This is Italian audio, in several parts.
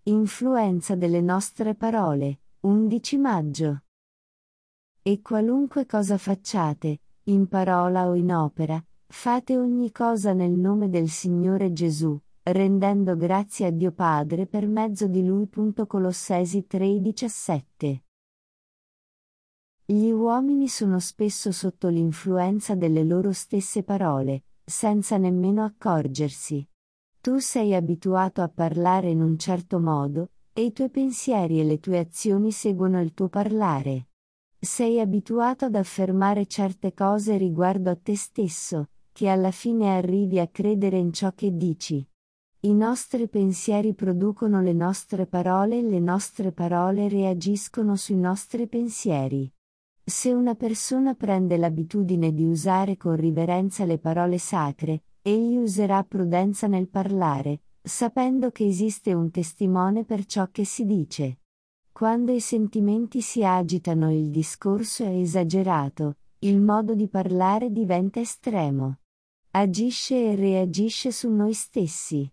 Influenza delle nostre parole, 11 maggio. E qualunque cosa facciate, in parola o in opera, fate ogni cosa nel nome del Signore Gesù, rendendo grazie a Dio Padre per mezzo di Lui. Colossesi 3,17. Gli uomini sono spesso sotto l'influenza delle loro stesse parole, senza nemmeno accorgersi. Tu sei abituato a parlare in un certo modo, e i tuoi pensieri e le tue azioni seguono il tuo parlare. Sei abituato ad affermare certe cose riguardo a te stesso, che alla fine arrivi a credere in ciò che dici. I nostri pensieri producono le nostre parole e le nostre parole reagiscono sui nostri pensieri. Se una persona prende l'abitudine di usare con riverenza le parole sacre, egli userà prudenza nel parlare, sapendo che esiste un testimone per ciò che si dice. Quando i sentimenti si agitano e il discorso è esagerato, il modo di parlare diventa estremo. Agisce e reagisce su noi stessi.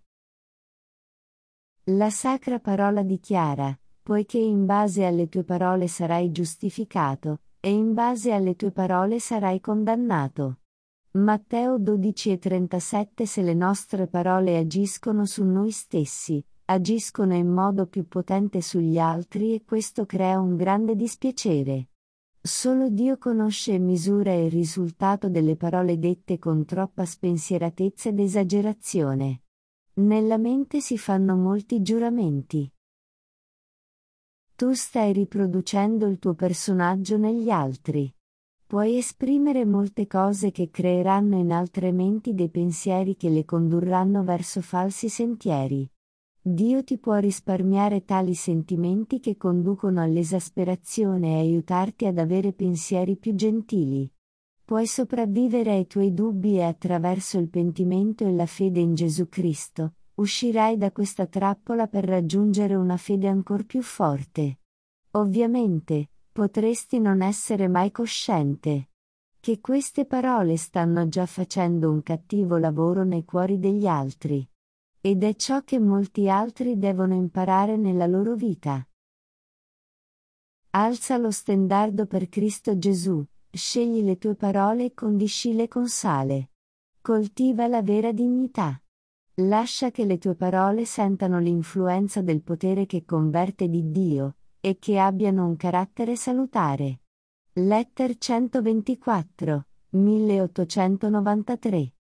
La Sacra Parola dichiara: poiché in base alle tue parole sarai giustificato, e in base alle tue parole sarai condannato. Matteo 12,37. Se le nostre parole agiscono su noi stessi, agiscono in modo più potente sugli altri e questo crea un grande dispiacere. Solo Dio conosce e misura il risultato delle parole dette con troppa spensieratezza ed esagerazione. Nella mente si fanno molti giuramenti. Tu stai riproducendo il tuo personaggio negli altri. Puoi esprimere molte cose che creeranno in altre menti dei pensieri che le condurranno verso falsi sentieri. Dio ti può risparmiare tali sentimenti che conducono all'esasperazione e aiutarti ad avere pensieri più gentili. Puoi sopravvivere ai tuoi dubbi e attraverso il pentimento e la fede in Gesù Cristo, uscirai da questa trappola per raggiungere una fede ancor più forte. Ovviamente, potresti non essere mai cosciente che queste parole stanno già facendo un cattivo lavoro nei cuori degli altri. Ed è ciò che molti altri devono imparare nella loro vita. Alza lo stendardo per Cristo Gesù, scegli le tue parole e condiscile con sale. Coltiva la vera dignità. Lascia che le tue parole sentano l'influenza del potere che converte di Dio, e che abbiano un carattere salutare. Letter 124, 1893